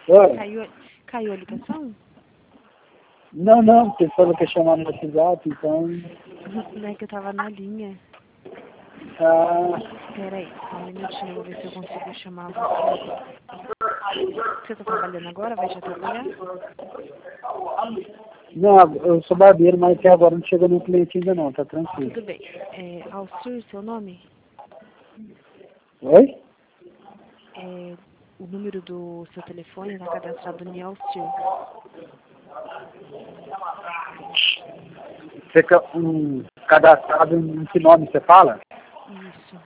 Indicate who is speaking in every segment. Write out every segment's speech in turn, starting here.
Speaker 1: Oi?
Speaker 2: Caiu a ligação?
Speaker 1: Não, você falou que ia chamar no WhatsApp, então...
Speaker 2: Não é que eu tava na linha.
Speaker 1: Ah,
Speaker 2: Peraí, só um minutinho, eu vou ver se eu consigo chamar você. Você tá trabalhando agora? Vai já trabalhar?
Speaker 1: não, eu sou barbeiro, mas até agora não chegou nenhum cliente ainda não, tá tranquilo.
Speaker 2: Tudo bem. Alcir, seu nome?
Speaker 1: Oi?
Speaker 2: O número do seu telefone tá cadastrado em Alcir.
Speaker 1: Você quer cadastrado em que nome você fala?
Speaker 2: Isso.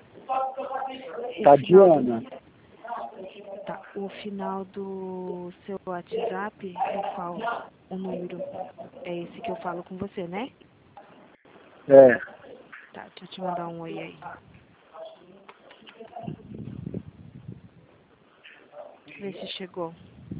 Speaker 1: Tadiana.
Speaker 2: Tá, o final do seu WhatsApp é qual? O número? É esse que eu falo com você, né?
Speaker 1: É.
Speaker 2: Tá, deixa eu te mandar um oi aí. Vê se chegou.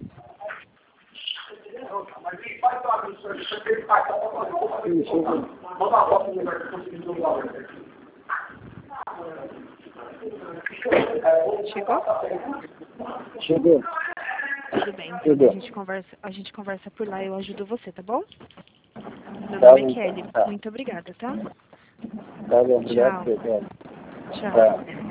Speaker 2: Chegou?
Speaker 1: Chegou.
Speaker 2: Tudo bem, então
Speaker 1: Chegou.
Speaker 2: a gente conversa por lá e eu ajudo você, tá bom? Meu
Speaker 1: Tá
Speaker 2: nome é
Speaker 1: bom.
Speaker 2: Kelly.
Speaker 1: Tá.
Speaker 2: Muito obrigada, tá?
Speaker 1: Tá bom, obrigado
Speaker 2: Tchau.
Speaker 1: por você, cara.
Speaker 2: Tchau.
Speaker 1: Tá.